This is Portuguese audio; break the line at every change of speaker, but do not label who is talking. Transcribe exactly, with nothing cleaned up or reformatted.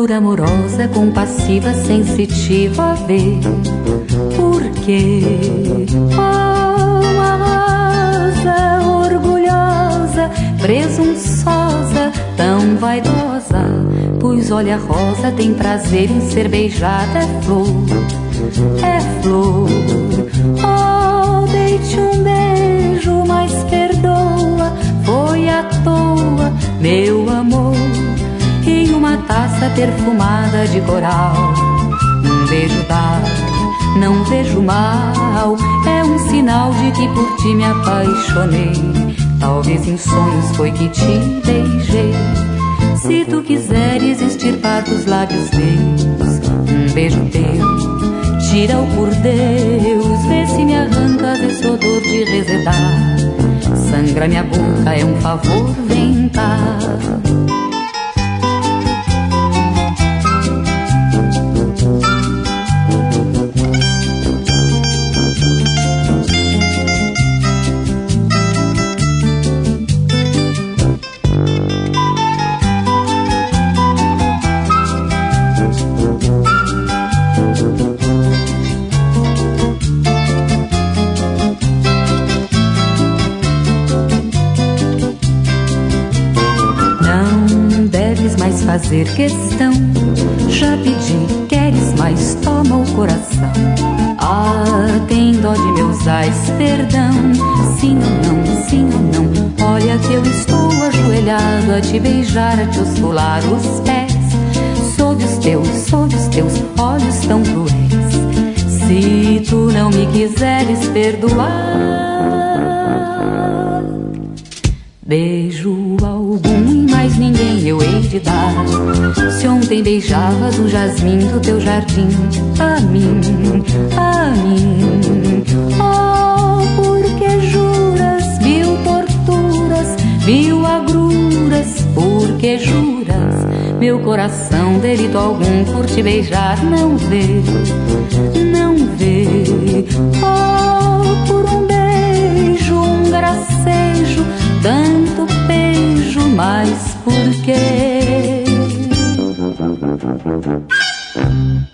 Loucura amorosa, compassiva, sensitiva, vê por quê? Oh, uma rosa orgulhosa, presunçosa, tão vaidosa, pois olha a rosa, tem prazer em ser beijada, é flor, é flor. Oh, dei-te um beijo, mas perdoa, foi à toa, meu amor, em uma taça perfumada de coral. Um beijo dar, não vejo mal, é um sinal de que por ti me apaixonei. Talvez em sonhos foi que te beijei. Se tu quiseres extirpar dos lábios meus um beijo teu, tira-o por Deus, vê se me arrancas esse odor de resedar. Sangra minha boca, é um favor, vem cá. Fazer questão, já pedi, queres mais, toma o coração. Ah, tem dó de meus ais, perdão, sim ou não, sim ou não. Olha que eu estou ajoelhado a te beijar, a te oscular os pés, sob os teus, sob os teus olhos tão cruéis. Se tu não me quiseres perdoar, beijo algum e mais ninguém eu hei de dar. Se ontem beijavas o jasmim do teu jardim, a mim, a mim. Oh, porque juras mil torturas, mil agruras, porque juras meu coração delito algum por te beijar não vê, não vê. Oh, por um beijo, um gracejo, tanto beijo, mas por quê?